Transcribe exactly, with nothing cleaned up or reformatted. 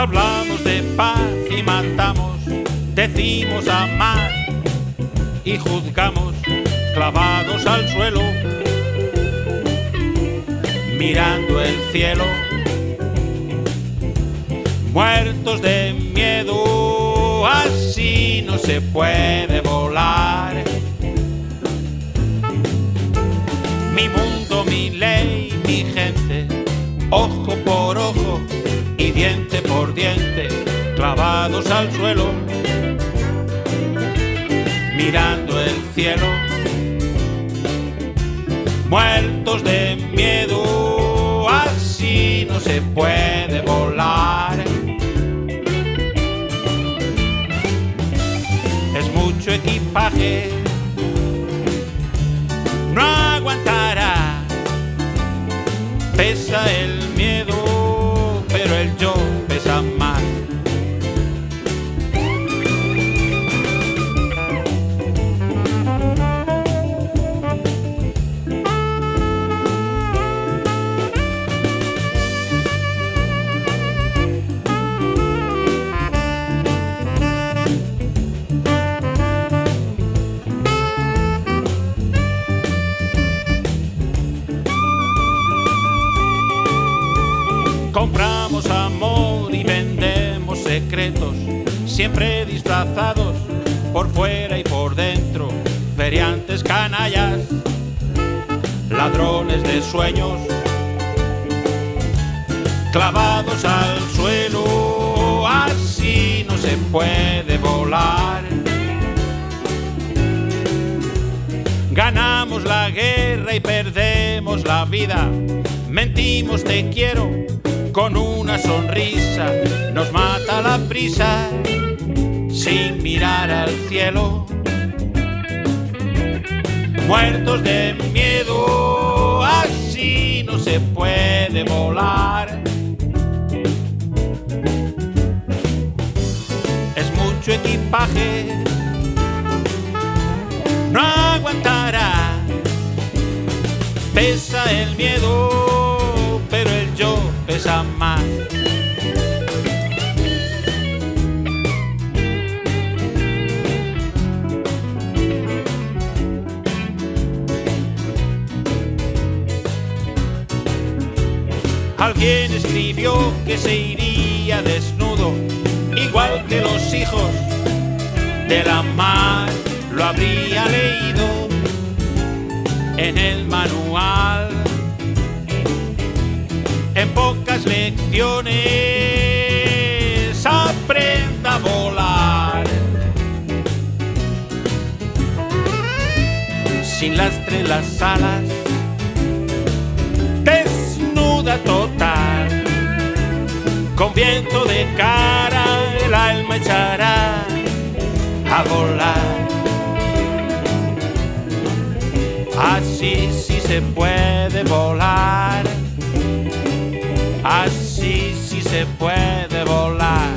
Hablamos de paz y matamos, decimos amar y juzgamos, clavados al suelo, mirando el cielo, muertos de miedo, así no se puede volar. Mi mundo, mi ley, mi gente, ojo por ojo y diente por diente, clavados al suelo, mirando el cielo, muertos de miedo, así no se puede volar. Es mucho equipaje, no aguantará, pesa el miedo, pero el yo pesa más. Compramos amor y vendemos secretos, siempre disfrazados por fuera y por dentro, feriantes canallas, ladrones de sueños, clavados al suelo, así no se puede volar. Ganamos la guerra y perdemos la vida, mentimos te quiero con una sonrisa, nos mata la prisa sin mirar al cielo, muertos de miedo, así no se puede volar. Es mucho equipaje, no aguantará, pesa el miedo, pero el yo pesa más. Alguien escribió que se iría desnudo, igual que los hijos de la mar, lo habría leído en el manual. En pocas lecciones aprenda a volar, sin lastre las alas, desnuda total, con viento de cara el alma echará a volar. Así sí se puede volar, así sí se puede volar.